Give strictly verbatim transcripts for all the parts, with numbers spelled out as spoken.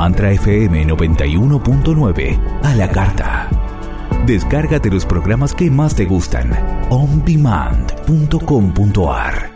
Mantra F M noventa y uno punto nueve a la carta. Descárgate los programas que más te gustan. on demand punto com punto a r.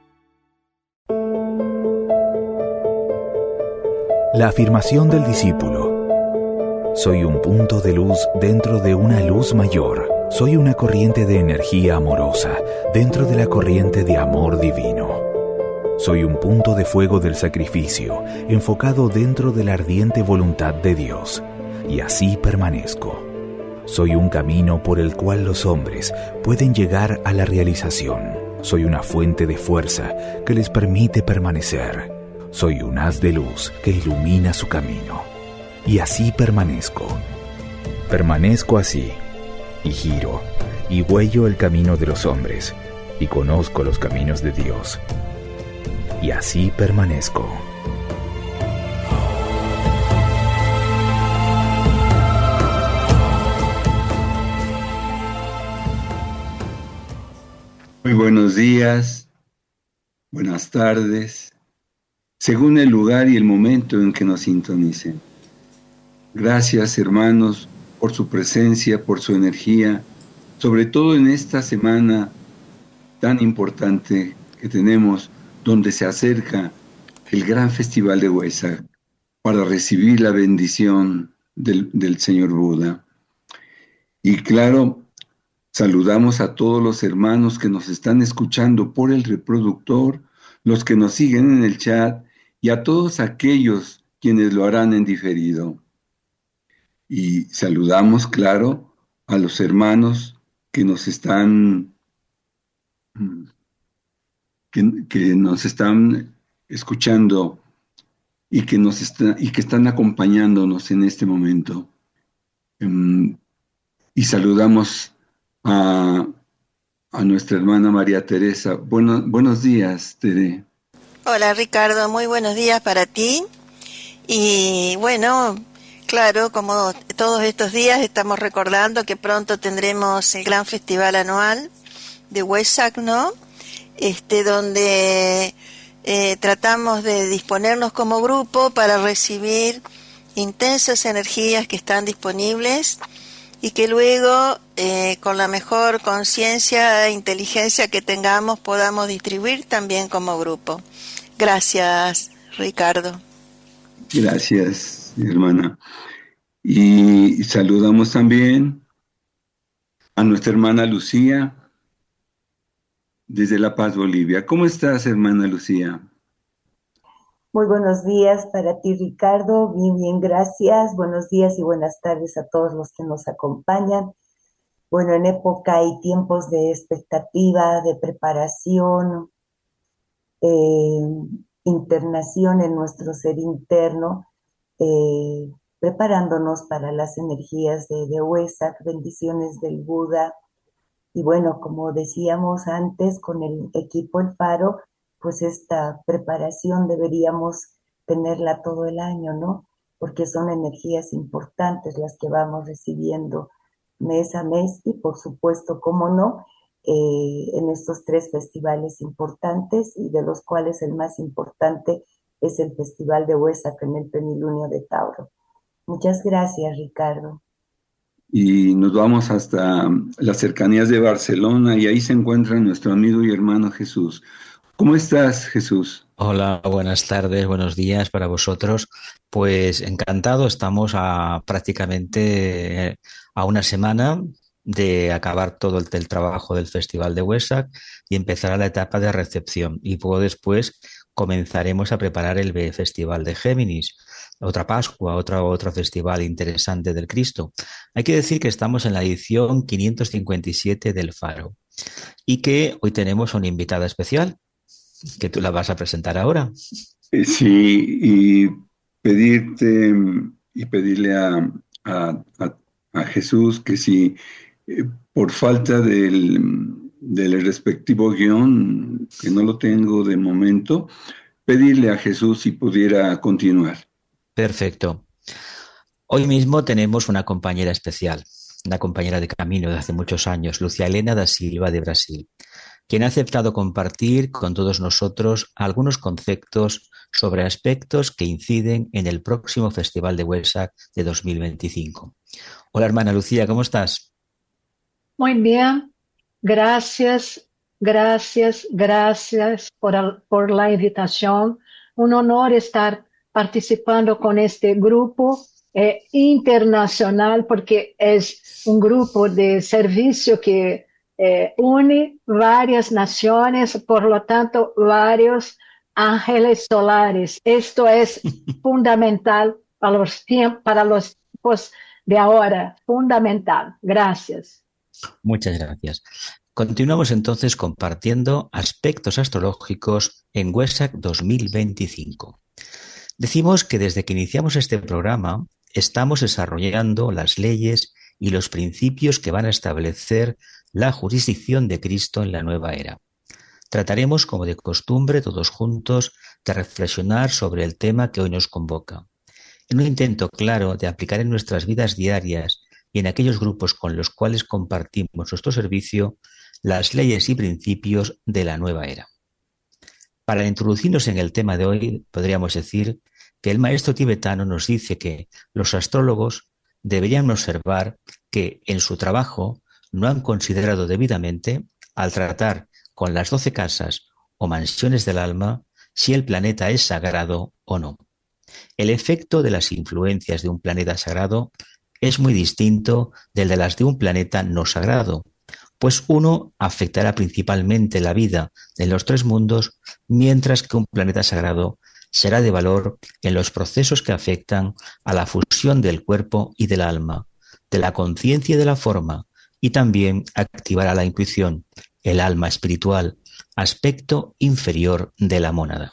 La afirmación del discípulo. Soy un punto de luz dentro de una luz mayor. Soy una corriente de energía amorosa dentro de la corriente de amor divino. Soy un punto de fuego del sacrificio enfocado dentro de la ardiente voluntad de Dios. Y así permanezco. Soy un camino por el cual los hombres pueden llegar a la realización. Soy una fuente de fuerza que les permite permanecer. Soy un haz de luz que ilumina su camino. Y así permanezco. Permanezco así, y giro, y huello el camino de los hombres, y conozco los caminos de Dios. Y así permanezco. Muy buenos días, buenas tardes, según el lugar y el momento en que nos sintonicen. Gracias, hermanos, por su presencia, por su energía, sobre todo en esta semana tan importante que tenemos, donde se acerca el gran festival de Wesak para recibir la bendición del, del Señor Buda. Y claro, saludamos a todos los hermanos que nos están escuchando por el reproductor, los que nos siguen en el chat y a todos aquellos quienes lo harán en diferido. Y saludamos, claro, a los hermanos que nos están, que, que nos están escuchando y que, nos está, y que están acompañándonos en este momento. Um, y saludamos a, a nuestra hermana María Teresa. Bueno, buenos días, Tere. Hola, Ricardo, muy buenos días para ti. Y bueno, claro, como todos estos días estamos recordando que pronto tendremos el gran festival anual de Wesak, ¿no? Este, donde eh, tratamos de disponernos como grupo para recibir intensas energías que están disponibles y que luego, eh, con la mejor conciencia e inteligencia que tengamos, podamos distribuir también como grupo. Gracias, Ricardo. Gracias, hermana. Y saludamos también a nuestra hermana Lucía desde La Paz, Bolivia. ¿Cómo estás, hermana Lucía? Muy buenos días para ti, Ricardo. Bien, bien, gracias. Buenos días y buenas tardes a todos los que nos acompañan. Bueno, en época y tiempos de expectativa, de preparación, eh, internación en nuestro ser interno, eh, preparándonos para las energías de, de Wesak, bendiciones del Buda. Y bueno, como decíamos antes, con el equipo El Faro, pues esta preparación deberíamos tenerla todo el año, ¿no? Porque son energías importantes las que vamos recibiendo mes a mes y por supuesto, cómo no, eh, en estos tres festivales importantes y de los cuales el más importante es el Festival de Wesak en el Plenilunio de Tauro. Muchas gracias, Ricardo. Y nos vamos hasta las cercanías de Barcelona y ahí se encuentra nuestro amigo y hermano Jesús. ¿Cómo estás, Jesús? Hola, buenas tardes, buenos días para vosotros. Pues encantado, estamos a prácticamente a una semana de acabar todo el, el trabajo del Festival de Wesak y empezará la etapa de recepción. Y luego después comenzaremos a preparar el Festival de Géminis, otra Pascua, otra, otro festival interesante del Cristo. Hay que decir que estamos en la edición quinientos cincuenta y siete del Faro y que hoy tenemos una invitada especial, que tú la vas a presentar ahora. Sí, y pedirte y pedirle a, a, a, a Jesús que si eh, por falta del, del respectivo guión, que no lo tengo de momento, pedirle a Jesús si pudiera continuar. Perfecto. Hoy mismo tenemos una compañera especial, una compañera de camino de hace muchos años, Lucia Helena da Silva de Brasil. quien ha aceptado compartir con todos nosotros algunos conceptos sobre aspectos que inciden en el próximo Festival de Huesac de dos mil veinticinco. Hola, hermana Lucía, ¿cómo estás? Muy bien, gracias, gracias, gracias por, el, por la invitación. Un honor estar participando con este grupo eh, internacional, porque es un grupo de servicio que eh, une varias naciones, por lo tanto, varios ángeles solares. Esto es fundamental para los tiempos, para los tiempos de ahora, fundamental. Gracias. Muchas gracias. Continuamos entonces compartiendo aspectos astrológicos en Huesac dos mil veinticinco. Decimos que desde que iniciamos este programa estamos desarrollando las leyes y los principios que van a establecer la jurisdicción de Cristo en la nueva era. Trataremos, como de costumbre, todos juntos, de reflexionar sobre el tema que hoy nos convoca, en un intento claro de aplicar en nuestras vidas diarias y en aquellos grupos con los cuales compartimos nuestro servicio las leyes y principios de la nueva era. Para introducirnos en el tema de hoy, podríamos decir que el maestro tibetano nos dice que los astrólogos deberían observar que en su trabajo no han considerado debidamente, al tratar con las doce casas o mansiones del alma, si el planeta es sagrado o no. El efecto de las influencias de un planeta sagrado es muy distinto del de las de un planeta no sagrado, pues uno afectará principalmente la vida en los tres mundos, mientras que un planeta sagrado será de valor en los procesos que afectan a la fusión del cuerpo y del alma, de la conciencia y de la forma, y también activará la intuición, el alma espiritual, aspecto inferior de la mónada.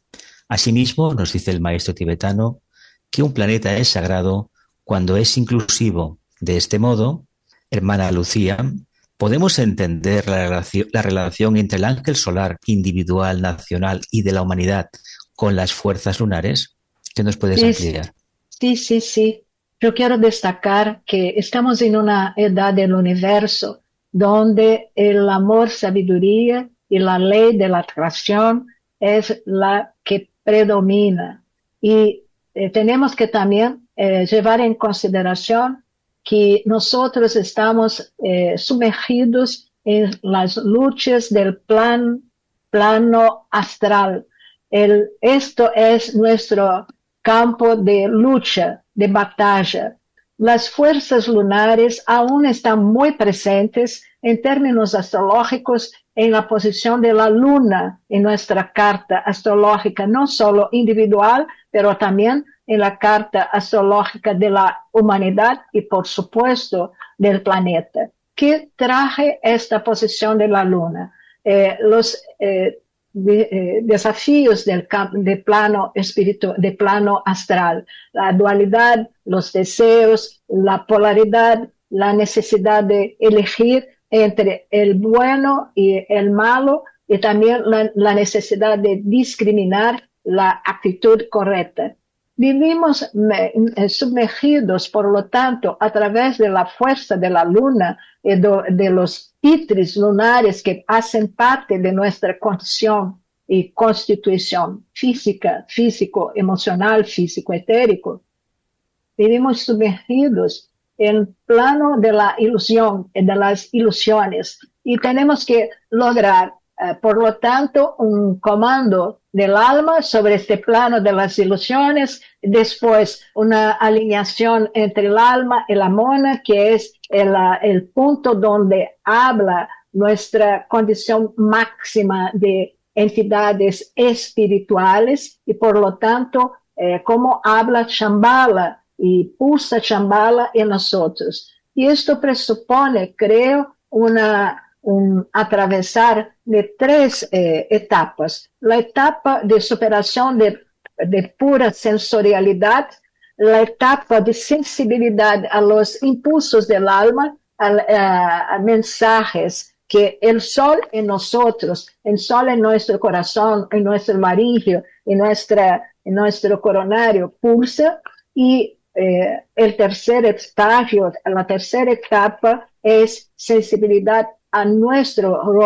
Asimismo, nos dice el maestro tibetano que un planeta es sagrado cuando es inclusivo. De este modo, hermana Lucía, podemos entender la relación, la relación entre el ángel solar individual, nacional y de la humanidad con las fuerzas lunares. ¿Qué nos puedes sí, ampliar? Sí, sí, sí. Yo quiero destacar que estamos en una edad del universo donde el amor, sabiduría y la ley de la atracción es la que predomina. Y eh, tenemos que también eh, llevar en consideración que nosotros estamos eh, sumergidos en las luchas del plan, plano astral. El, esto es nuestro campo de lucha, de batalla. Las fuerzas lunares aún están muy presentes en términos astrológicos en la posición de la luna en nuestra carta astrológica, no solo individual, pero también en la carta astrológica de la humanidad y, por supuesto, del planeta. ¿Qué traje esta posición de la luna? Eh, los eh, de, eh, desafíos del, del plano espiritual, del plano astral, la dualidad, los deseos, la polaridad, la necesidad de elegir entre el bueno y el malo, y también la, la necesidad de discriminar la actitud correcta. Vivimos sumergidos, por lo tanto, a través de la fuerza de la luna y de, de los pitris lunares que hacen parte de nuestra condición y constitución física, físico, emocional, físico, etérico. Vivimos sumergidos en el plano de la ilusión y de las ilusiones y tenemos que lograr, eh, por lo tanto, un comando del alma sobre este plano de las ilusiones, después una alineación entre el alma y la mona, que es el, el punto donde habla nuestra condición máxima de entidades espirituales y por lo tanto, eh, cómo habla Shambhala y pulsa Shambhala en nosotros. Y esto presupone, creo, una un atravesar de tres eh, etapas. La etapa de superación de, de pura sensorialidad, la etapa de sensibilidad a los impulsos del alma, a, a, a mensajes que el sol en nosotros, el sol en nuestro corazón, en nuestro laringio, en, nuestra, en nuestro coronario pulsa, y eh, el tercer estadio, la tercera etapa es sensibilidad a nuestro rol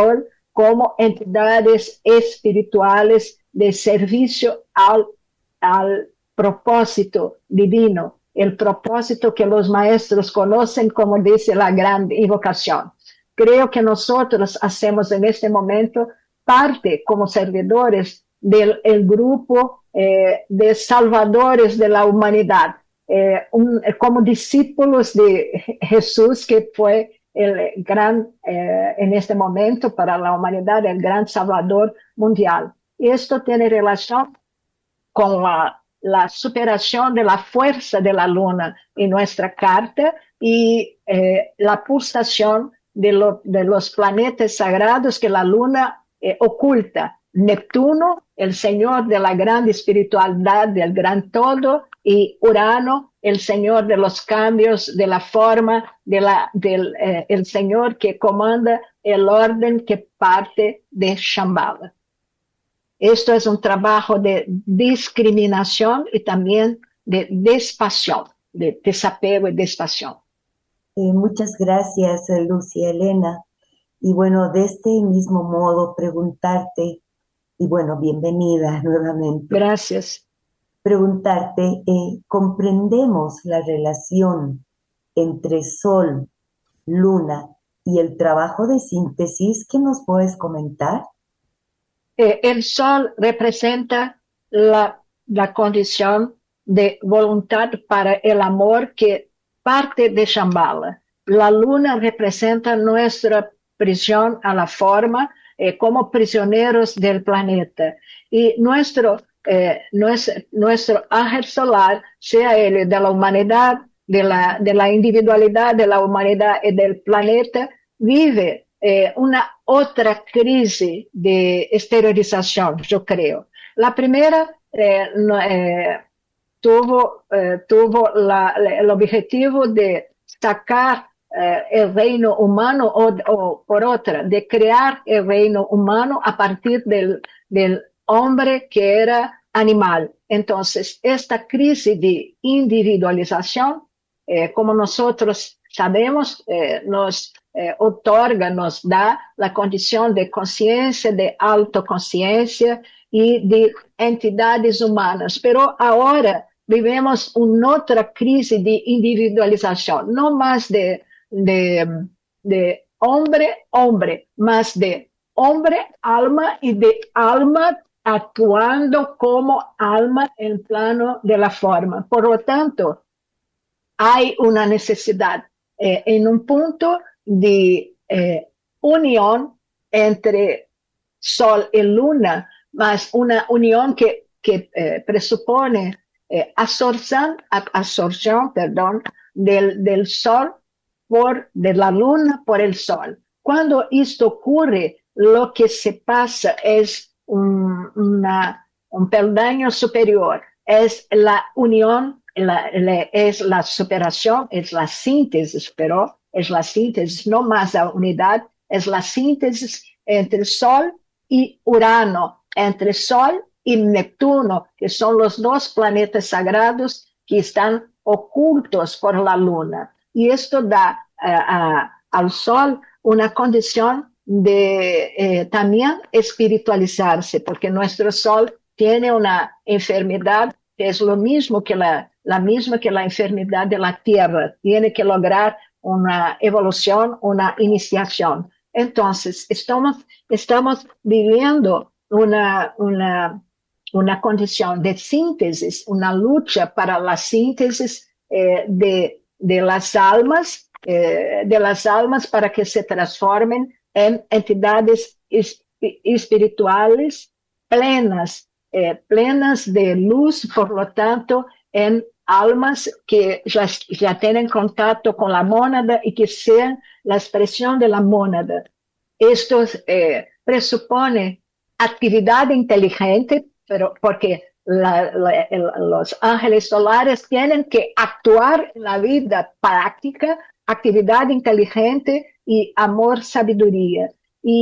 como entidades espirituales de servicio al, al propósito divino, el propósito que los maestros conocen como dice la gran invocación. Creo que nosotros hacemos en este momento parte como servidores del el grupo eh, de salvadores de la humanidad, eh, un, como discípulos de Jesús, que fue el gran, eh, en este momento para la humanidad, el gran salvador mundial. Y esto tiene relación con la, la superación de la fuerza de la luna en nuestra carta y eh, la pulsación de, lo, de los planetas sagrados que la luna eh, oculta. Neptuno, el señor de la gran espiritualidad, del gran todo, y Urano, el señor de los cambios, de la forma, de la, del eh, el señor que comanda el orden que parte de Shambhala. Esto es un trabajo de discriminación y también de despasión, de desapego y despasión. Eh, muchas gracias, Lucia Elena. Y bueno, de este mismo modo preguntarte, y bueno, bienvenida nuevamente. Gracias. Preguntarte, eh, ¿comprendemos la relación entre Sol, Luna y el trabajo de síntesis? ¿Qué nos puedes comentar? Eh, el Sol representa la, la condición de voluntad para el amor que parte de Shambhala. La Luna representa nuestra prisión a la forma, eh, como prisioneros del planeta. Y nuestro, eh, nuestro, nuestro ángel solar, sea él de la humanidad, de la, de la individualidad de la humanidad y del planeta, vive eh, una otra crisis de exteriorización, yo creo. La primera eh, no, eh, tuvo, eh, tuvo la, el objetivo de sacar eh, el reino humano o, o por otra, de crear el reino humano a partir del, del hombre que era animal. Entonces, esta crisis de individualización, eh, como nosotros sabemos, eh, nos eh, otorga, nos da la condición de conciencia, de autoconciencia y de entidades humanas. Pero ahora vivemos una otra crisis de individualización, no más de, de, de hombre, hombre, más de hombre, alma y de alma actuando como alma en plano de la forma. Por lo tanto, hay una necesidad eh, en un punto de eh, unión entre Sol y Luna, más una unión que, que eh, presupone eh, absorción, absorción perdón, del, del Sol por, de la Luna por el Sol. Cuando esto ocurre, lo que se pasa es un, una, un peldaño superior, es la unión, la, la, es la superación, es la síntesis, pero es la síntesis, no más la unidad, es la síntesis entre Sol y Urano, entre Sol y Neptuno, que son los dos planetas sagrados que están ocultos por la Luna. Y esto da uh, uh, al Sol una condición de eh, también espiritualizarse, porque nuestro Sol tiene una enfermedad que es lo mismo que la, la misma que la enfermedad de la Tierra, tiene que lograr una evolución, una iniciación. Entonces, estamos, estamos viviendo una, una, una condición de síntesis, una lucha para la síntesis eh, de, de las almas, eh, de las almas para que se transformen en entidades espirituales plenas, eh, plenas de luz, por lo tanto, en almas que ya, ya tienen contacto con la mónada y que sean la expresión de la mónada. Esto eh, presupone actividad inteligente, pero porque la, la, el, los ángeles solares tienen que actuar en la vida práctica, actividad inteligente y amor, sabiduría.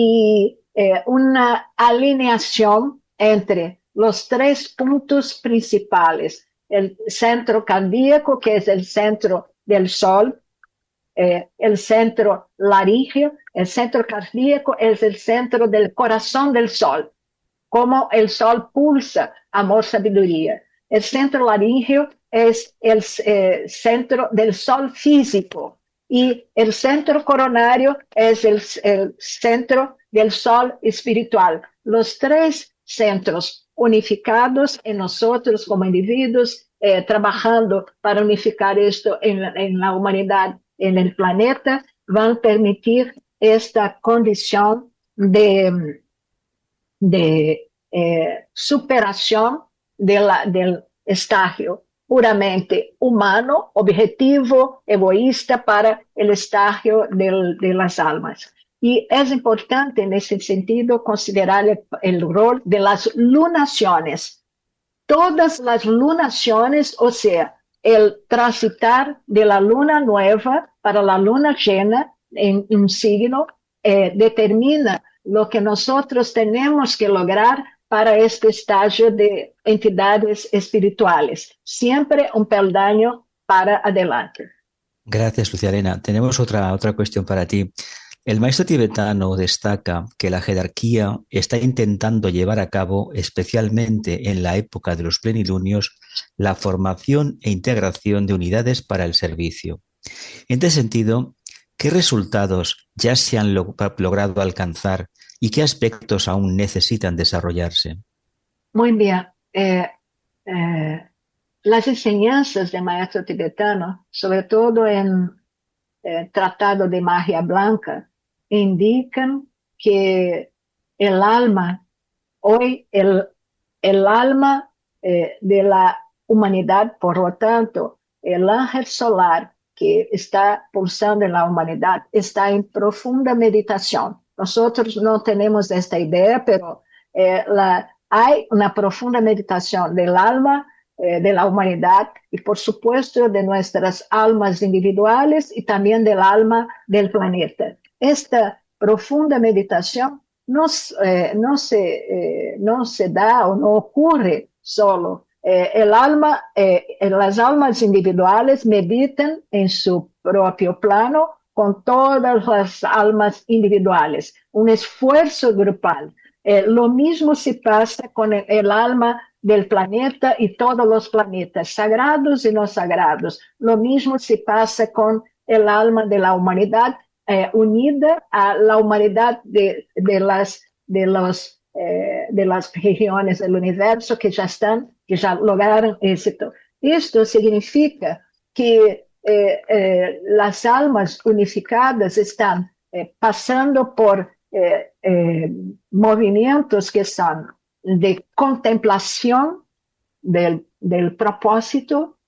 Y eh, una alineación entre los tres puntos principales. El centro cardíaco, que es el centro del Sol, eh, el centro laríngeo, el centro cardíaco es el centro del corazón del sol, como el sol pulsa amor, sabiduría. El centro laríngeo es el eh, centro del sol físico y el centro coronario es el, el centro del sol espiritual. Los tres centros unificados en nosotros como individuos, eh, trabajando para unificar esto en, en la humanidad, en el planeta, van a permitir esta condición de, de eh, superación de la, del estágio puramente humano, objetivo, egoísta para el estágio del, de las almas. Y es importante en ese sentido considerar el, el rol de las lunaciones. Todas las lunaciones, o sea, el transitar de la luna nueva para la luna llena en un signo, eh, determina lo que nosotros tenemos que lograr para este estágio de entidades espirituales. Siempre un peldaño para adelante. Gracias, Lucia Elena. Tenemos otra, otra cuestión para ti. El maestro tibetano destaca que la jerarquía está intentando llevar a cabo, especialmente en la época de los plenilunios, la formación e integración de unidades para el servicio. En este sentido, ¿qué resultados ya se han log- logrado alcanzar y qué aspectos aún necesitan desarrollarse? Muy bien. Eh, eh, las enseñanzas del maestro tibetano, sobre todo en el Tratado de Magia Blanca, indican que el alma, hoy el, el alma eh, de la humanidad, por lo tanto, el ángel solar que está pulsando en la humanidad, está en profunda meditación. Nosotros no tenemos esta idea, pero eh, la, hay una profunda meditación del alma eh, de la humanidad y, por supuesto, de nuestras almas individuales y también del alma del planeta. Esta profunda meditación no, eh, no, se, eh, no se da o no ocurre solo. Eh, el alma, eh, las almas individuales meditan en su propio plano con todas las almas individuales, un esfuerzo grupal. Eh, lo mismo se pasa con el, el alma del planeta y todos los planetas, sagrados y no sagrados. Lo mismo se pasa con el alma de la humanidad, eh, unida a la humanidad de, de, las, de, los, eh, de las regiones del universo que ya están, que ya lograron éxito. Esto significa que eh, eh, las almas unificadas están eh, pasando por eh, eh, movimientos que son de contemplación del, del propósito,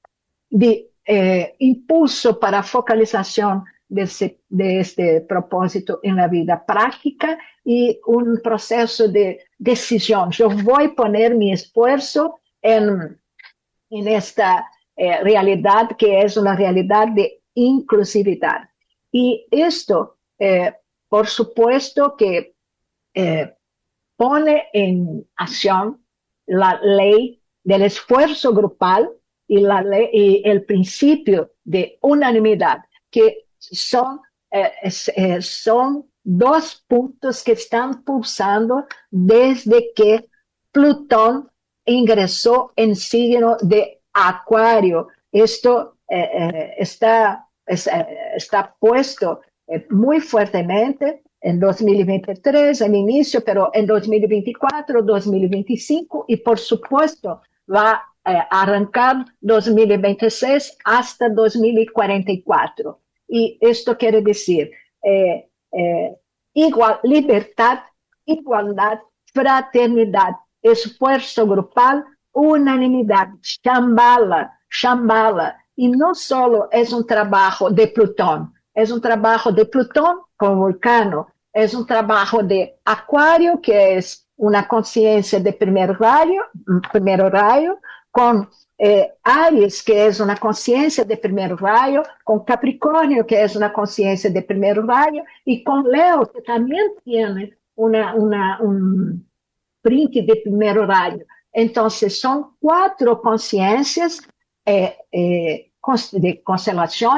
de eh, impulso para focalización de, ese, de este propósito en la vida práctica y un proceso de decisión. Yo voy a poner mi esfuerzo en, en esta eh, realidad que es una realidad de inclusividad. Y esto, eh, por supuesto que eh, pone en acción la ley del esfuerzo grupal y, la ley, y el principio de unanimidad, que son, eh, eh, son dos puntos que están pulsando desde que Plutón ingresó en signo de Acuario. Esto eh, eh, está, es, eh, está puesto eh, muy fuertemente en dos mil veintitrés, en inicio, pero en dos mil veinticuatro, dos mil veinticinco y por supuesto va eh, a arrancar dos mil veintiséis hasta dos mil cuarenta y cuatro. Y esto quiere decir eh, eh, igual, libertad, igualdad, fraternidad, esfuerzo grupal, unanimidad, Shambhala, Shambhala. Y no solo es un trabajo de Plutón, es un trabajo de Plutón con Vulcano, es un trabajo de Acuario, que es una conciencia de primer rayo, primer rayo, con eh, Aries, que es una conciencia de primer rayo, con Capricornio, que es una conciencia de primer rayo, y con Leo, que también tiene una, una, un print de primer rayo. Entonces, son cuatro conciencias eh, eh, de constelaciones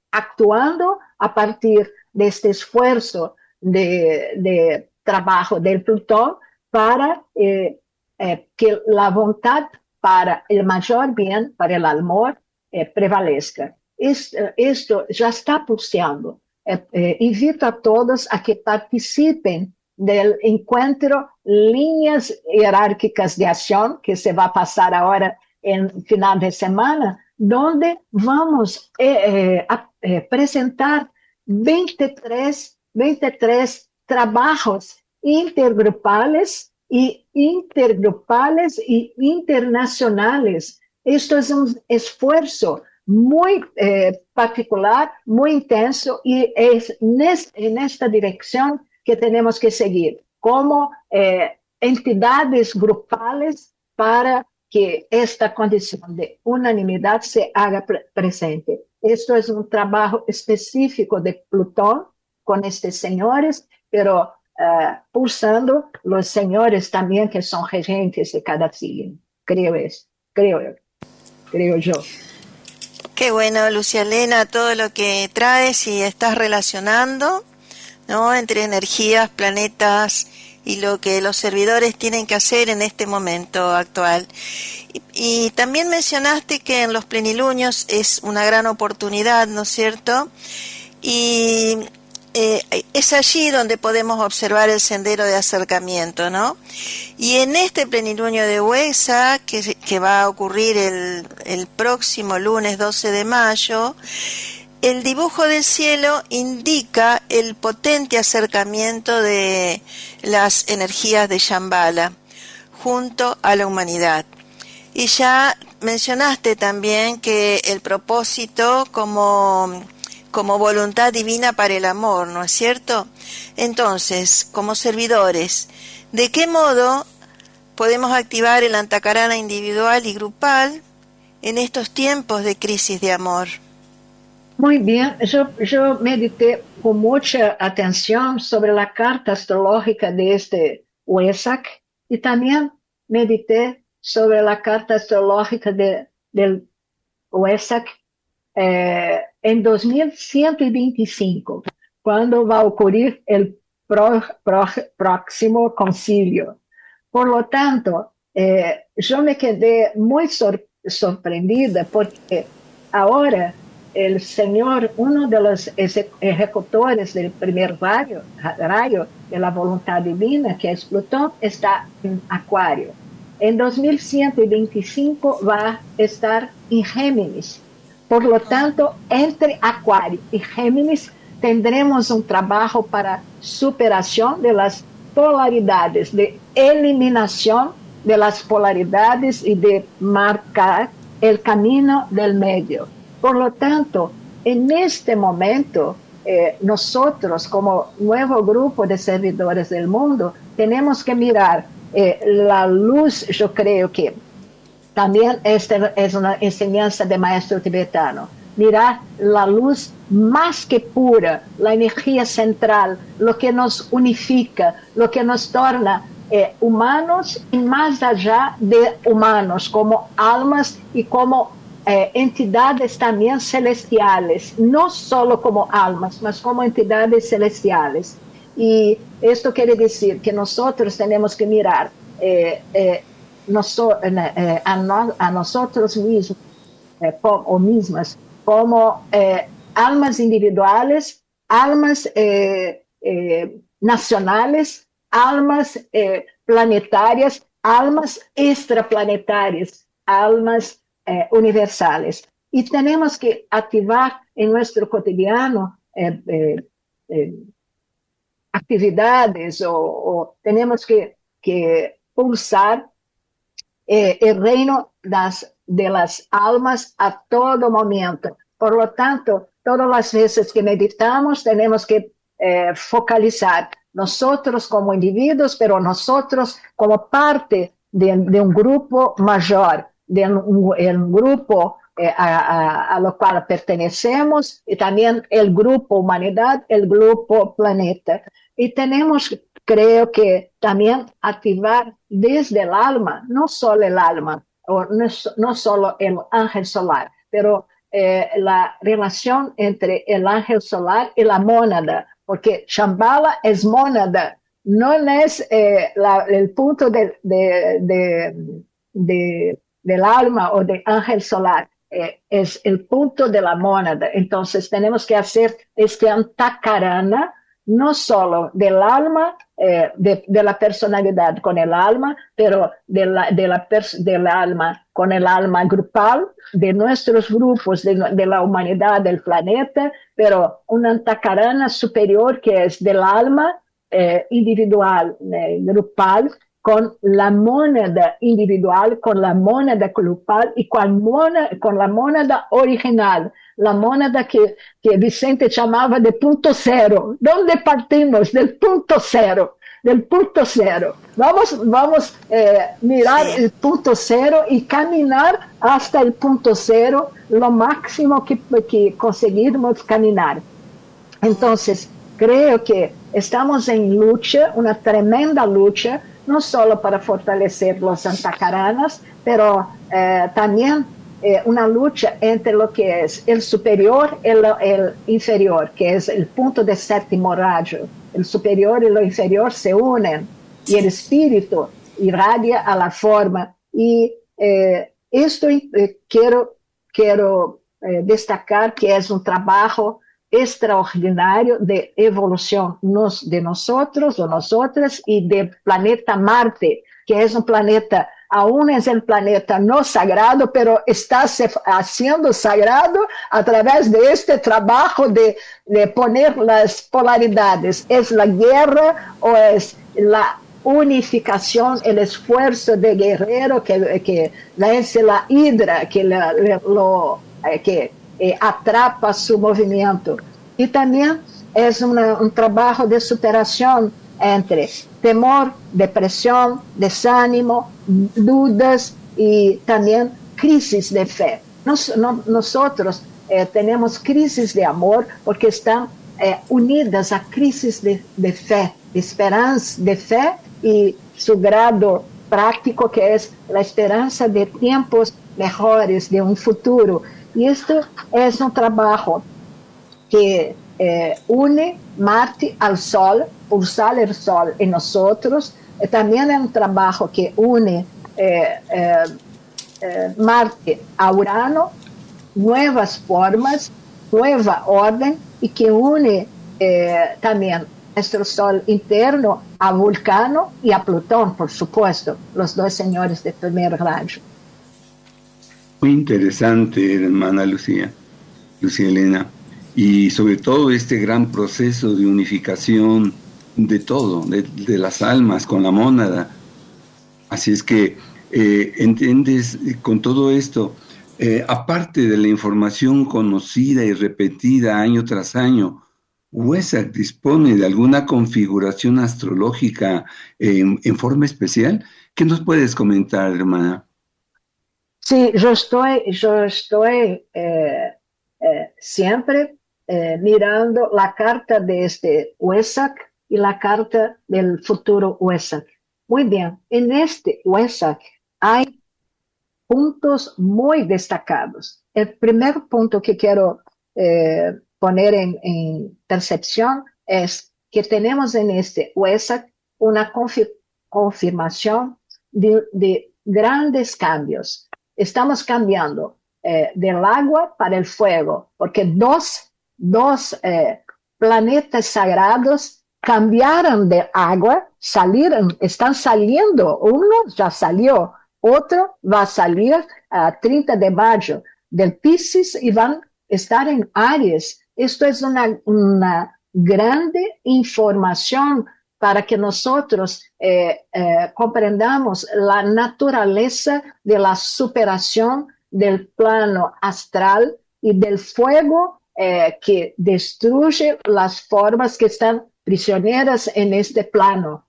actuando a partir de este esfuerzo de, de trabajo del Plutón para eh, eh, que la voluntad para el mayor bien, para el amor, eh, prevalezca. Esto, esto ya está pulsando. Eh, eh, invito a todos a que participen del encuentro Líneas Jerárquicas de Acción, que se va a pasar ahora en final de semana, donde vamos eh, eh, a eh, presentar veintitrés, veintitrés trabajos intergrupales y intergrupales y internacionales. Esto es un esfuerzo muy eh, particular, muy intenso, y es en esta dirección que tenemos que seguir, como eh, entidades grupales para que esta condición de unanimidad se haga pre presente. Esto es un trabajo específico de Plutón con estos señores, pero uh, pulsando los señores también que son regentes de cada signo. Creo eso, creo, creo yo. Qué bueno, Lucia Elena, todo lo que traes y estás relacionando, ¿no?, entre energías, planetas y lo que los servidores tienen que hacer en este momento actual. Y, y también mencionaste que en los plenilunios es una gran oportunidad, ¿no es cierto? Y eh, es allí donde podemos observar el sendero de acercamiento, ¿no? Y en este plenilunio de Huesa, que, que va a ocurrir el, el próximo lunes doce de mayo, el dibujo del cielo indica el potente acercamiento de las energías de Shambhala junto a la humanidad. Y ya mencionaste también que el propósito como, como voluntad divina para el amor, ¿no es cierto? Entonces, como servidores, ¿de qué modo podemos activar el Antakarana individual y grupal en estos tiempos de crisis de amor? Muy bien, yo, yo medité con mucha atención sobre la carta astrológica de este Wesak y también medité sobre la carta astrológica de, del Wesak eh, en dos mil ciento veinticinco, cuando va a ocurrir el pro, pro, próximo concilio. Por lo tanto, eh, yo me quedé muy sor, sorprendida porque ahora el Señor, uno de los ejecutores del primer rayo, rayo de la voluntad divina, que es Plutón, está en Acuario. En dos mil ciento veinticinco va a estar en Géminis. Por lo tanto, entre Acuario y Géminis tendremos un trabajo para superación de las polaridades, de eliminación de las polaridades y de marcar el camino del medio. Por lo tanto, en este momento, eh, nosotros como nuevo grupo de servidores del mundo, tenemos que mirar eh, la luz. Yo creo que también esta es una enseñanza de maestro tibetano, mirar la luz más que pura, la energía central, lo que nos unifica, lo que nos torna eh, humanos y más allá de humanos, como almas y como Eh, entidades también celestiales, no solo como almas, mas como entidades celestiales. Y esto quiere decir que nosotros tenemos que mirar eh, eh, noso, eh, a, no, a nosotros mismos eh, o mismas como eh, almas individuales, almas eh, eh, nacionales, almas eh, planetarias, almas extraplanetarias, almas Eh, universales. Y tenemos que activar en nuestro cotidiano eh, eh, eh, actividades o, o tenemos que, que pulsar eh, el reino das, de las almas a todo momento. Por lo tanto, todas las veces que meditamos tenemos que eh, focalizar nosotros como individuos, pero nosotros como parte de, de un grupo mayor, de un, un grupo eh, a, a, a lo cual pertenecemos, y también el grupo humanidad, el grupo planeta. Y tenemos, creo que también activar desde el alma, no solo el alma, o no, no solo el ángel solar, pero eh, la relación entre el ángel solar y la mónada, porque Shambhala es mónada, no es eh, la, el punto de, de, de, de, del alma o del ángel solar, eh, es el punto de la mónada. Entonces tenemos que hacer este antakarana, no solo del alma, eh, de, de la personalidad con el alma, pero de la, de la pers del alma con el alma grupal, de nuestros grupos, de, de la humanidad, del planeta, pero una antakarana superior que es del alma eh, individual, eh, grupal, con la mónada individual, con la mónada grupal y con, mónada, con la mónada original, la mónada que, que Vicente llamaba de punto cero. ¿Dónde partimos? Del punto cero, del punto cero. Vamos, vamos a eh, mirar sí. el punto cero y caminar hasta el punto cero, lo máximo que, que conseguimos caminar. Entonces, creo que estamos en lucha, una tremenda lucha, no solo para fortalecer los antacaranas, pero eh, también eh, una lucha entre lo que es el superior y el, el inferior, que es el punto de séptimo rayo. El superior y lo inferior se unen y el espíritu irradia a la forma. Y eh, esto eh, quiero, quiero eh, destacar que es un trabajo extraordinario de evolución nos, de nosotros o nosotras y del planeta Marte, que es un planeta, aún es el planeta no sagrado, pero está se, haciendo sagrado a través de este trabajo de, de poner las polaridades. ¿Es la guerra o es la unificación, el esfuerzo de guerrero que, que vence la hidra, que, la, lo, que Eh, atrapa su movimiento? Y también es una, un trabajo de superación entre temor, depresión, desánimo, dudas y también crisis de fe. Nos, no, nosotros eh, tenemos crisis de amor porque están eh, unidas a crisis de, de fe, de esperanza, de fe y su grado práctico, que es la esperanza de tiempos mejores, de un futuro. Y esto es un trabajo que eh, une Marte al Sol, pulsar el Sol en nosotros. Eh, también es un trabajo que une eh, eh, eh, Marte a Urano, nuevas formas, nueva orden, y que une eh, también nuestro Sol interno a Vulcano y a Plutón, por supuesto, los dos señores de primer rayo. Muy interesante, hermana Lucía, Lucía Elena, y sobre todo este gran proceso de unificación de todo, de, de las almas con la mónada. Así es que eh, entiendes con todo esto, eh, aparte de la información conocida y repetida año tras año, Huesac dispone de alguna configuración astrológica en, en forma especial. ¿Qué nos puedes comentar, hermana? Sí, yo estoy, yo estoy eh, eh, siempre eh, mirando la carta de este Huesac y la carta del futuro Huesac. Muy bien, en este Huesac hay puntos muy destacados. El primer punto que quiero eh, poner en, en percepción es que tenemos en este Huesac una confir confirmación de, de grandes cambios. Estamos cambiando eh, del agua para el fuego, porque dos, dos eh, planetas sagrados cambiaron de agua, salieron, están saliendo, uno ya salió, otro va a salir a uh, treinta de mayo del Piscis y van a estar en Aries. Esto es una, una grande información para que nosotros eh, eh, comprendamos la naturaleza de la superación del plano astral y del fuego eh, que destruye las formas que están prisioneras en este plano.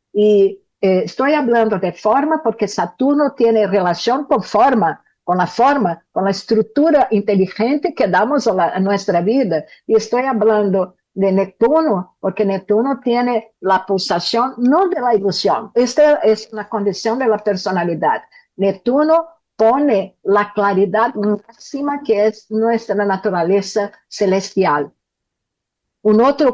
Y eh, estoy hablando de forma porque Saturno tiene relación con forma, con la forma, con la estructura inteligente que damos a, la, a nuestra vida. Y estoy hablando de Neptuno, porque Neptuno tiene la pulsación no de la ilusión. Esta es una condición de la personalidad. Neptuno expone la claridad máxima que es nuestra naturaleza celestial. Un otro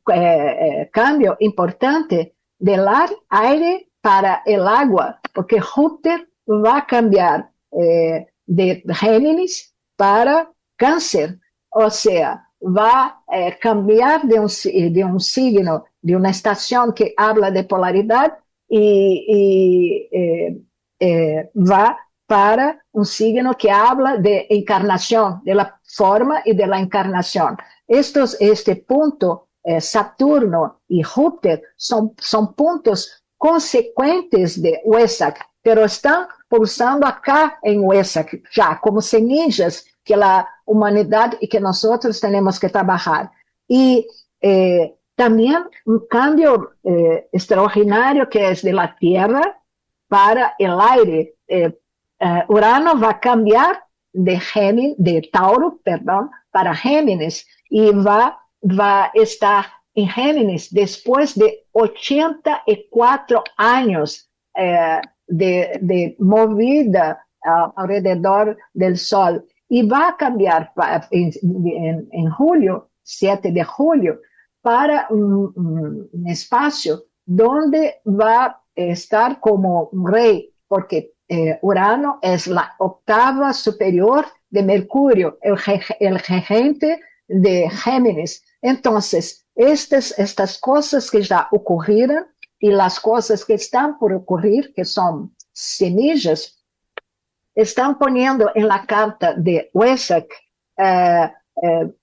eh, cambio importante del aire para el agua, porque Júpiter va a cambiar eh, de Géminis para Cáncer, o sea, va a eh, cambiar de un, de un signo, de una estación que habla de polaridad y, y eh, eh, va para un signo que habla de encarnación, de la forma y de la encarnación. Estos, este punto, eh, Saturno y Júpiter, son, son puntos consecuentes de Wesak, pero están pulsando acá en Wesak, ya como semillas que la humanidad y que nosotros tenemos que trabajar. Y eh, también un cambio eh, extraordinario que es de la Tierra para el aire. Eh, eh, Urano va a cambiar de, Géminis, de Tauro, perdón, para Géminis y va, va a estar en Géminis después de ochenta y cuatro años eh, de, de movida uh, alrededor del Sol. Y va a cambiar en, en, en julio, siete de julio, para un, un espacio donde va a estar como un rey, porque eh, Urano es la octava superior de Mercurio, el, el regente de Géminis. Entonces, estas, estas cosas que ya ocurrieron y las cosas que están por ocurrir, que son semillas, están poniendo en la carta de Wesak eh, eh,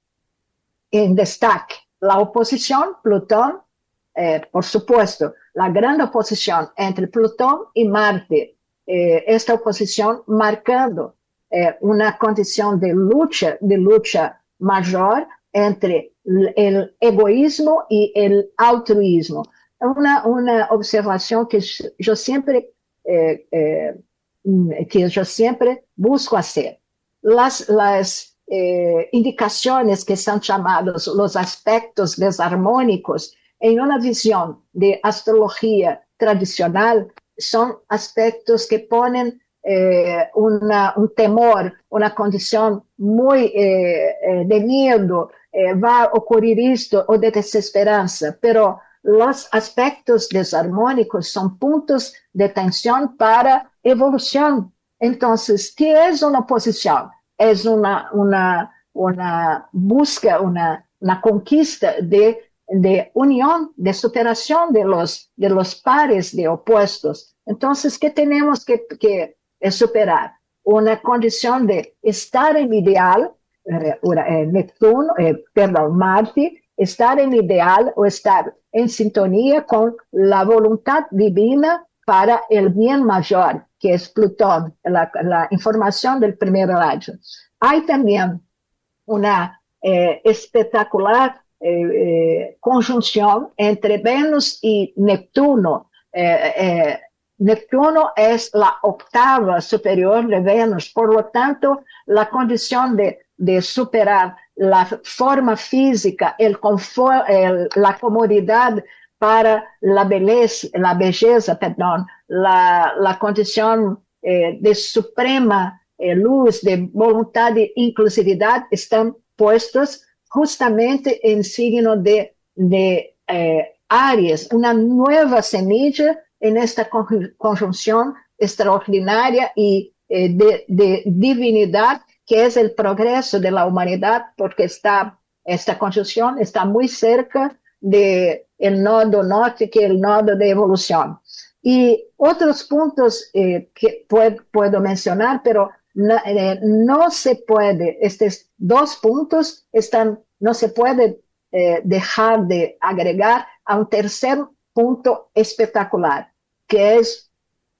en destaque la oposición Plutón, eh, por supuesto, la gran oposición entre Plutón y Marte, eh, esta oposición marcando eh, una condición de lucha, de lucha mayor entre el egoísmo y el altruismo. Una, una observación que yo siempre eh, eh, que yo siempre busco hacer. Las, las eh, indicaciones que son llamados los aspectos desarmónicos en una visión de astrología tradicional son aspectos que ponen eh, una, un temor, una condición muy eh, eh, de miedo, eh, va a ocurrir esto o de desesperanza, pero los aspectos desarmónicos son puntos de tensión para evolución. Entonces, ¿qué es una oposición? Es una, una, una búsqueda, una, una conquista de, de unión, de superación de los, de los pares de opuestos. Entonces, ¿qué tenemos que, que superar? Una condición de estar en ideal, eh, eh, Neptuno, eh, perdón, Marte, estar en ideal o estar en sintonía con la voluntad divina para el bien mayor, que es Plutón, la, la información del primer rayo. Hay también una eh, espectacular eh, eh, conjunción entre Venus y Neptuno. Eh, eh, Neptuno es la octava superior de Venus, por lo tanto, la condición de, de superar la forma física, el confort, el, la comodidad para la belleza, la belleza, perdón, la, la condición eh, de suprema eh, luz, de voluntad de inclusividad, están puestos justamente en signo de, de eh, Aries, una nueva semilla en esta conjunción extraordinaria y eh, de, de divinidad, que es el progreso de la humanidad, porque está, esta conjunción está muy cerca del nodo norte, que es el nodo de evolución. Y otros puntos eh, que puedo, puedo mencionar, pero no, eh, no se puede, estos dos puntos están, no se puede eh, dejar de agregar a un tercer punto espectacular, que es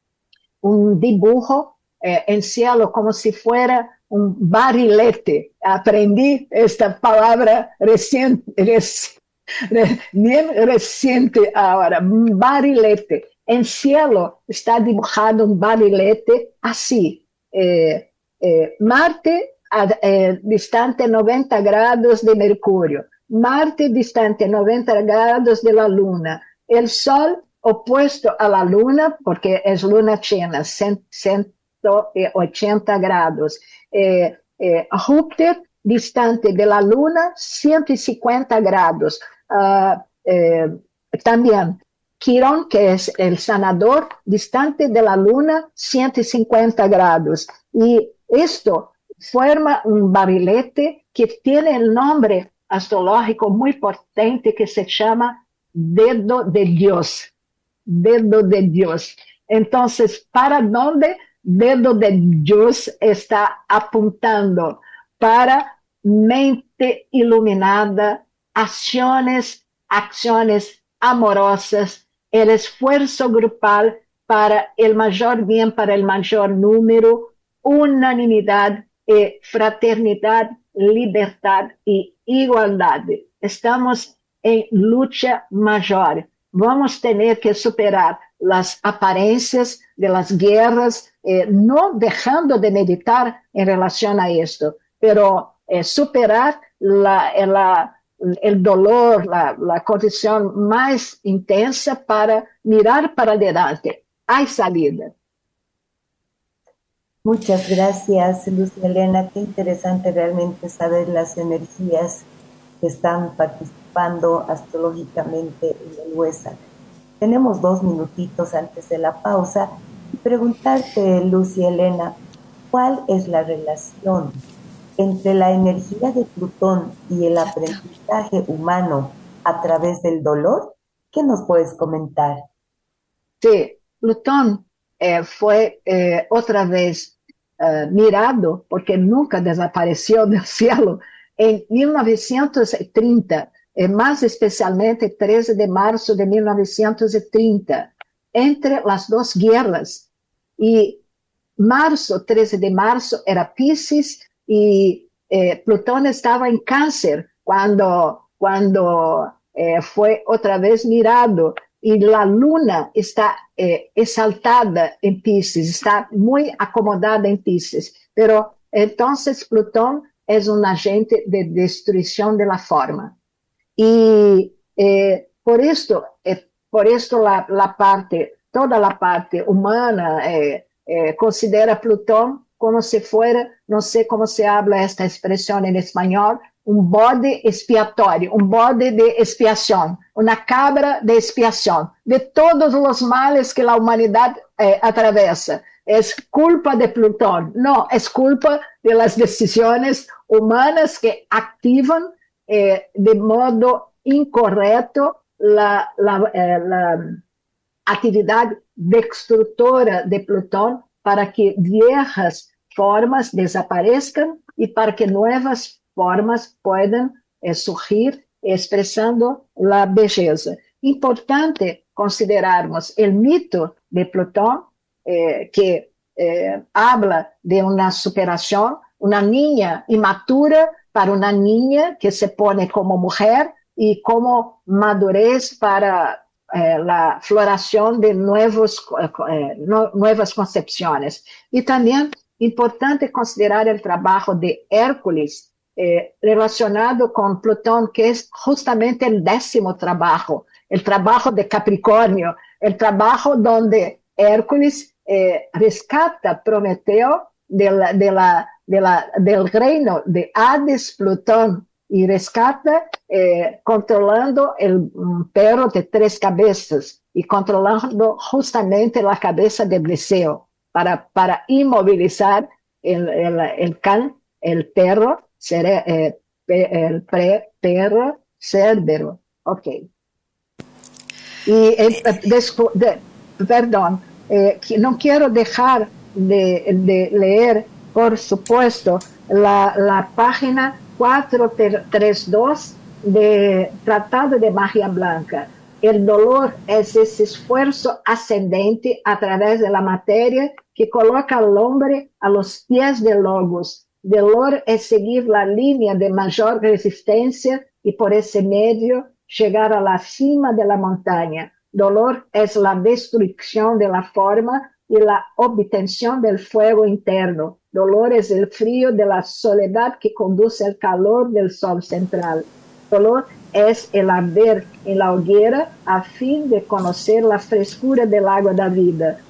un dibujo eh, en cielo como si fuera un barilete. Aprendí esta palabra reciente, reci, bien reciente ahora, barilete. En cielo está dibujado un barilete así. Eh, eh, Marte a, eh, distante noventa grados de Mercurio, Marte distante noventa grados de la Luna, el Sol opuesto a la Luna, porque es luna llena, cent, cent, ciento ochenta grados. Eh, eh, Júpiter, distante de la Luna, ciento cincuenta grados. Uh, eh, también Quirón, que es el sanador, distante de la Luna, ciento cincuenta grados. Y esto forma un barrilete que tiene el nombre astrológico muy potente que se llama Dedo de Dios. Dedo de Dios. Entonces, ¿para dónde Dedo de Dios está apuntando? Para mente iluminada, acciones, acciones amorosas, el esfuerzo grupal para el mayor bien, para el mayor número, unanimidad, eh, fraternidad, libertad y igualdad. Estamos en lucha mayor. Vamos a tener que superar las apariencias de las guerras, eh, no dejando de meditar en relación a esto, pero eh, superar la, la, el dolor, la, la condición más intensa para mirar para adelante. Hay salida. Muchas gracias, Lucia Elena. Qué interesante realmente saber las energías que están participando astrológicamente en el Huesak. Tenemos dos minutitos antes de la pausa y preguntarte, Lucia Elena, ¿cuál es la relación entre la energía de Plutón y el aprendizaje humano a través del dolor? ¿Qué nos puedes comentar? Sí, Plutón eh, fue eh, otra vez eh, mirado, porque nunca desapareció del cielo, en mil novecientos treinta, eh, más especialmente trece de marzo de mil novecientos treinta, entre las dos guerras. Y marzo, trece de marzo, era Piscis, y eh, Plutón estaba en Cáncer cuando, cuando eh, fue otra vez mirado, y la Luna está eh, exaltada en Piscis, está muy acomodada en Piscis, pero entonces Plutón es un agente de destrucción de la forma. Y eh, por esto, eh, por esto la, la parte, toda la parte humana eh, eh, considera Plutón como si fuera, no sé cómo se habla esta expresión en español, un bode expiatorio, un bode de expiación, una cabra de expiación de todos los males que la humanidad eh, atraviesa. Es culpa de Plutón, no, es culpa de las decisiones humanas que activan eh, de modo incorrecto la, la, eh, la actividad destructora de Plutón para que viejas formas desaparezcan y para que nuevas formas puedan eh, surgir expresando la belleza. Importante considerarmos el mito de Plutón, eh, que eh, habla de una superación, una niña inmatura para una niña que se pone como mujer y como madurez para eh, la floración de nuevos, eh, no, nuevas concepciones. Y también importante considerar el trabajo de Hércules eh, relacionado con Plutón, que es justamente el décimo trabajo, el trabajo de Capricornio, el trabajo donde Hércules eh, rescata Prometeo de la, de la, de la, del reino de Hades, Plutón, y rescata eh, controlando el um, perro de tres cabezas y controlando justamente la cabeza de Deseo para, para inmovilizar el, el, el can, el perro, será, eh, el pre, perro Cerbero. Ok. Y eh, después, de, perdón, eh, no quiero dejar de, de leer, por supuesto, la, la página cuatrocientos treinta y dos de Tratado de Magia Blanca. El dolor es ese esfuerzo ascendente a través de la materia que coloca al hombre a los pies del Logos. Dolor es seguir la línea de mayor resistencia y por ese medio llegar a la cima de la montaña. Dolor es la destrucción de la forma y la obtención del fuego interno. Dolor es el frío de la soledad que conduce al calor del sol central. Dolor es el arder en la hoguera a fin de conocer la frescura del agua da vida.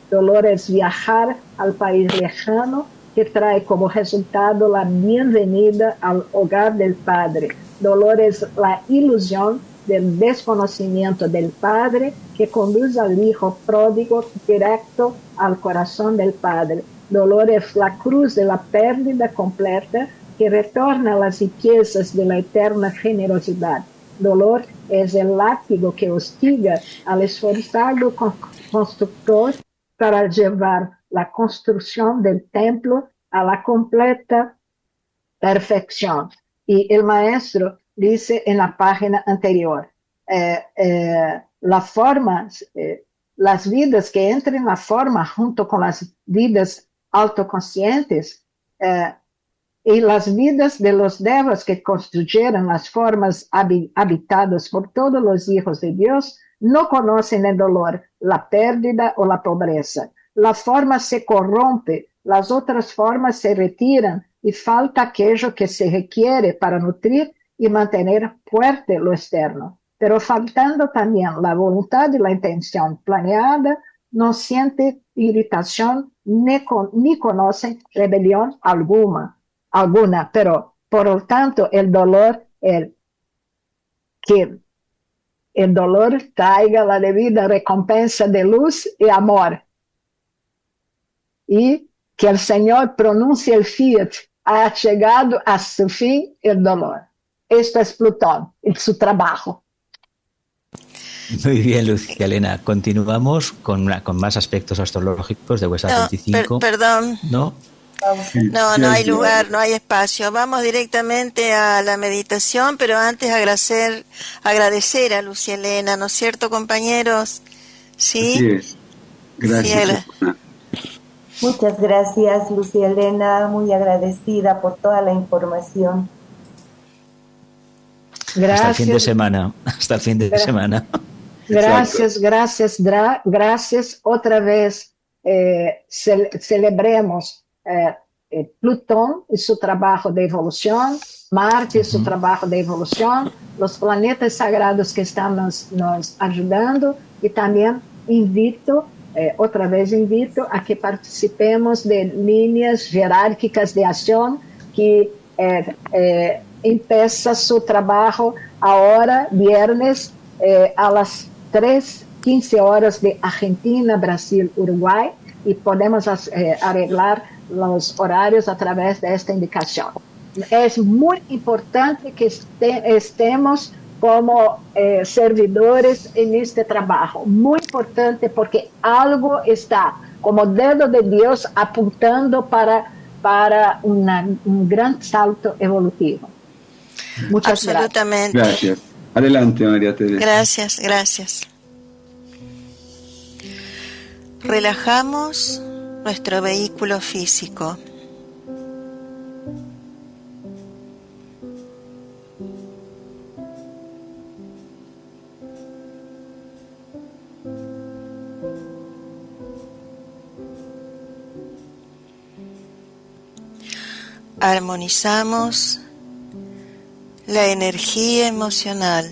Dolor es viajar al país lejano que trae como resultado la bienvenida al hogar del Padre. Dolor es la ilusión del desconocimiento del Padre que conduce al Hijo pródigo directo al corazón del Padre. Dolor es la cruz de la pérdida completa que retorna a las riquezas de la eterna generosidad. Dolor es el látigo que hostiga al esforzado constructor para llevar la construcción del templo a la completa perfección. Y el maestro dice en la página anterior, eh, eh, la forma, eh, las vidas que entran en la forma junto con las vidas autoconscientes eh, y las vidas de los devas que construyeron las formas habitadas por todos los hijos de Dios no conocen el dolor, la pérdida o la pobreza. La forma se corrompe, las otras formas se retiran y falta aquello que se requiere para nutrir y mantener fuerte lo externo. Pero faltando también la voluntad y la intención planeada, no siente irritación ni, con, ni conocen rebelión alguna, alguna. Pero, por lo tanto, el dolor, el, que el dolor traiga la debida recompensa de luz y amor. Y que el Señor pronuncie el fiat, ha llegado a su fin el dolor. Esto es Plutón y su trabajo. Muy bien, Lucia Elena. Continuamos con, una, con más aspectos astrológicos de vuestra no, veinticinco. Per, perdón. ¿No? No, no hay lugar, no hay espacio. Vamos directamente a la meditación, pero antes agradecer, agradecer a Lucia Elena, ¿no es cierto, compañeros? Sí. Así es. Gracias. Sí, muchas gracias, Lucia Elena, muy agradecida por toda la información. Gracias. Hasta el fin de semana. Hasta el fin de Gra semana. Gracias, gracias, gracias. Otra vez eh, ce celebremos eh, eh, Plutón y su trabajo de evolución, Marte y su uh-huh. trabajo de evolución, los planetas sagrados que están nos, nos ayudando, y también invito, eh, otra vez invito a que participemos de líneas jerárquicas de acción que eh, eh, empieza su trabajo ahora, viernes, eh, a las tres quince horas de Argentina, Brasil, Uruguay, y podemos eh, arreglar los horarios a través de esta indicación. Es muy importante que este, estemos como eh, servidores en este trabajo, muy importante porque algo está como dedo de Dios apuntando para, para una, un gran salto evolutivo. Muchas Absolutamente. Gracias. Gracias. Adelante, María Teresa. Gracias, gracias. Relajamos nuestro vehículo físico. Armonizamos la energía emocional.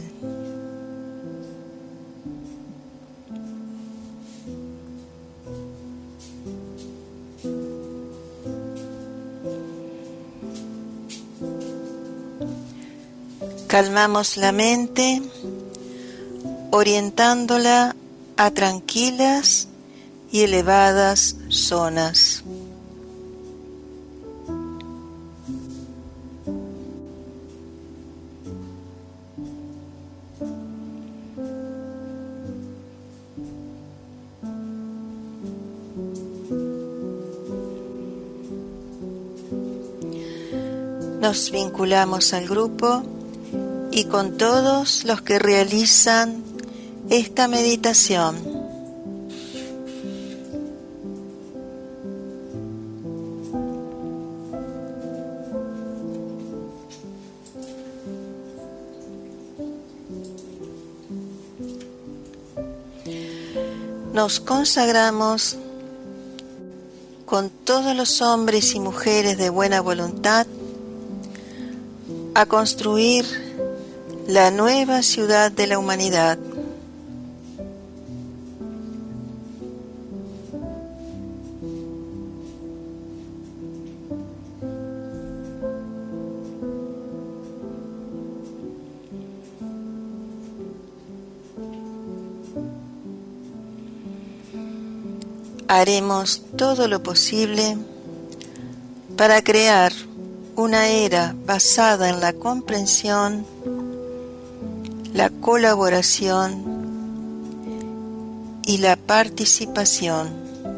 Calmamos la mente, orientándola a tranquilas y elevadas zonas. Nos vinculamos al grupo y con todos los que realizan esta meditación. Nos consagramos con todos los hombres y mujeres de buena voluntad a construir la nueva ciudad de la humanidad. haremos todo lo posible para crear una era basada en la comprensión, la colaboración y la participación.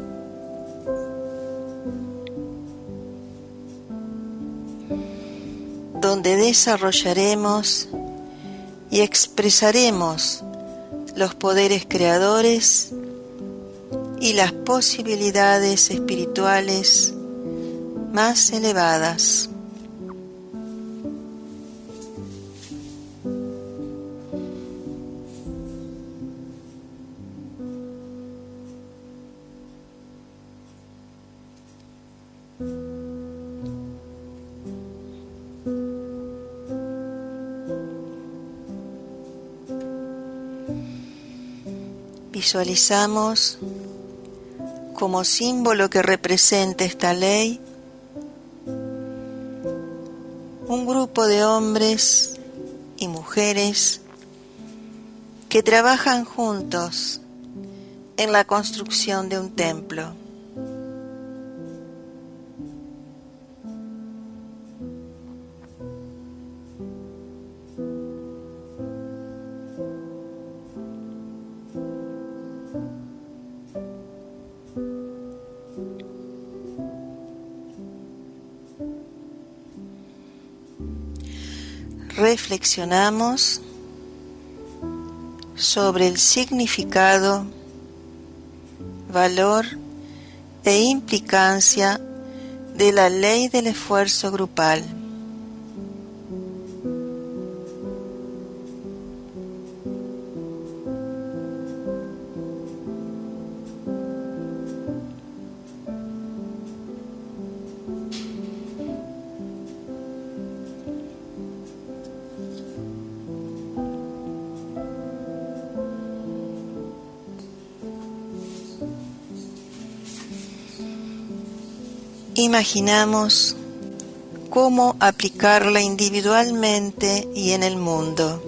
Donde desarrollaremos y expresaremos los poderes creadores y las posibilidades espirituales más elevadas. Visualizamos como símbolo que representa esta ley un grupo de hombres y mujeres que trabajan juntos en la construcción de un templo. Reflexionamos sobre el significado, valor e implicancia de la ley del esfuerzo grupal. Imaginamos cómo aplicarla individualmente y en el mundo.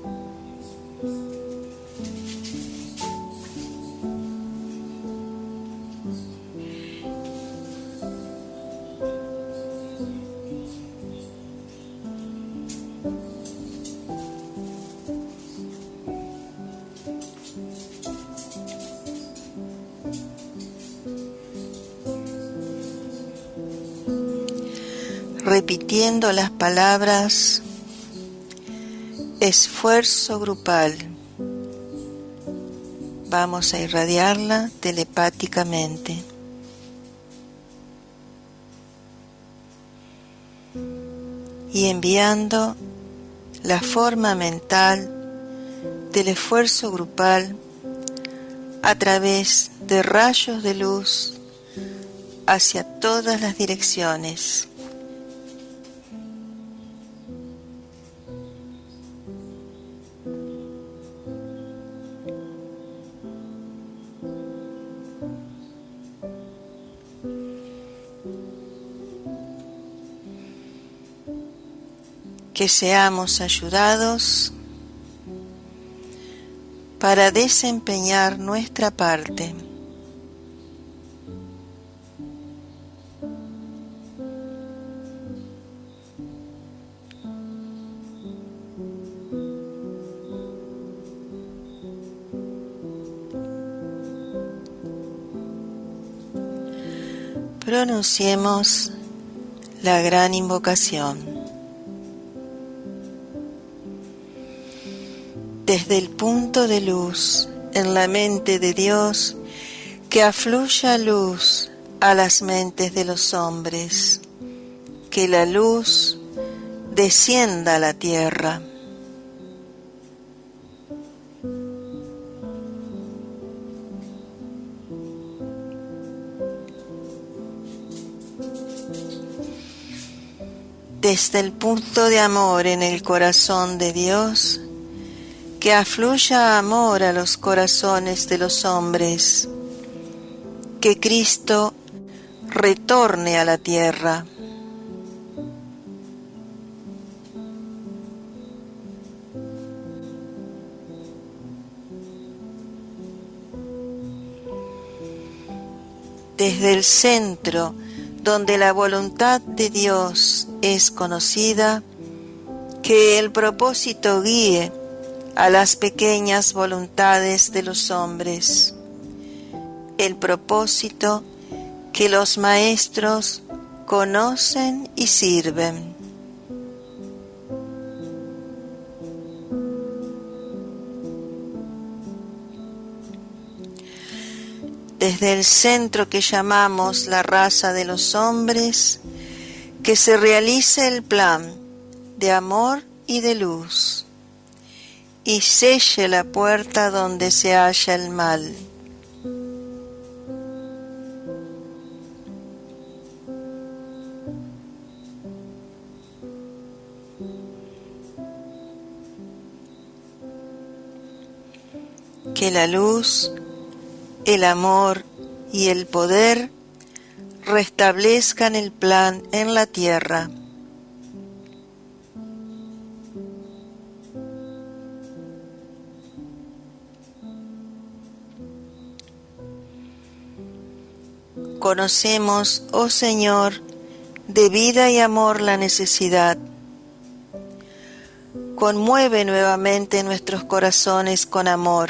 Repitiendo las palabras esfuerzo grupal, vamos a irradiarla telepáticamente. Y enviando la forma mental del esfuerzo grupal a través de rayos de luz hacia todas las direcciones. Que seamos ayudados para desempeñar nuestra parte. Pronunciemos la gran invocación. Desde el punto de luz en la mente de Dios, que afluya luz a las mentes de los hombres, que la luz descienda a la tierra. Desde el punto de amor en el corazón de Dios, que afluya amor a los corazones de los hombres, que Cristo retorne a la tierra. desde el centro donde la voluntad de Dios es conocida, que el propósito guíe a las pequeñas voluntades de los hombres, el propósito que los maestros conocen y sirven. Desde el centro que llamamos la raza de los hombres, que se realice el plan de amor y de luz, y selle la puerta donde se halla el mal. Que la luz, el amor y el poder restablezcan el plan en la tierra. Conocemos, oh Señor, de vida y amor la necesidad. Conmueve nuevamente nuestros corazones con amor,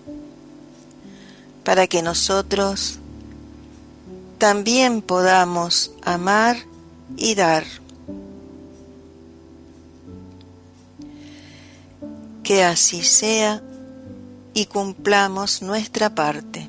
para que nosotros también podamos amar y dar. Que así sea y cumplamos nuestra parte.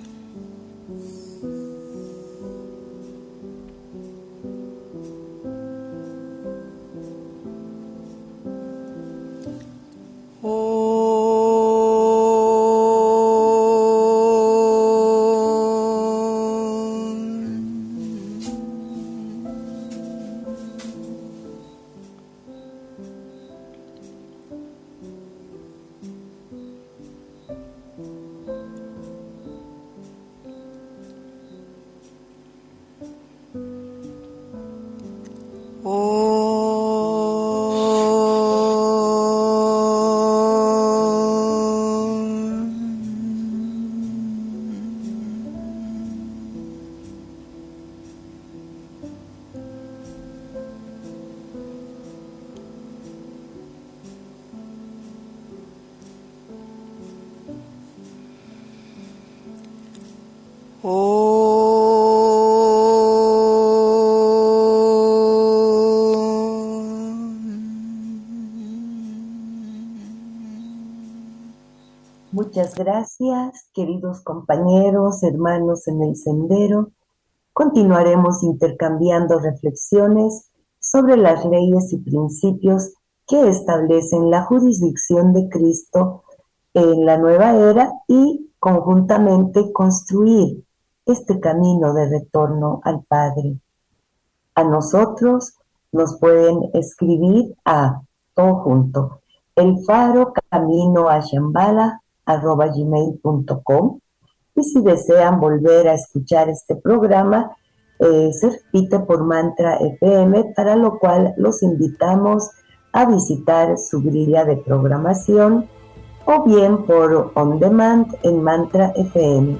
Muchas gracias, queridos compañeros, hermanos en el sendero. Continuaremos intercambiando reflexiones sobre las leyes y principios que establecen la jurisdicción de Cristo en la nueva era y conjuntamente construir este camino de retorno al Padre. A nosotros nos pueden escribir a todo junto, el faro camino a Shambhala arroba gmail punto com, y si desean volver a escuchar este programa, eh, se repite por Mantra F M, para lo cual los invitamos a visitar su grilla de programación o bien por On Demand en Mantra F M.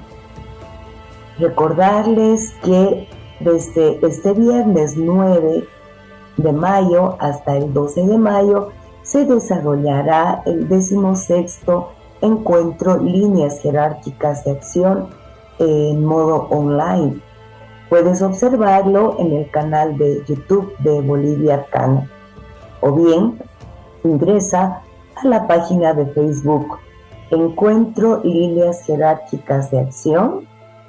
Recordarles que desde este viernes nueve de mayo hasta el doce de mayo se desarrollará el decimosexto encuentro Líneas Jerárquicas de Acción en modo online. Puedes observarlo en el canal de YouTube de Bolivia Arcana, o bien ingresa a la página de Facebook Encuentro Líneas Jerárquicas de Acción.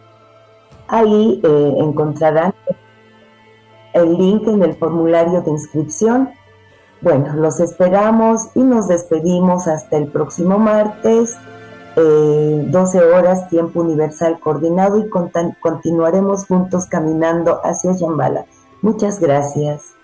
Ahí eh, encontrarán el link en el formulario de inscripción. Bueno, los esperamos y nos despedimos hasta el próximo martes, eh, doce horas, tiempo universal coordinado, y contan- continuaremos juntos caminando hacia Shambhala. Muchas gracias.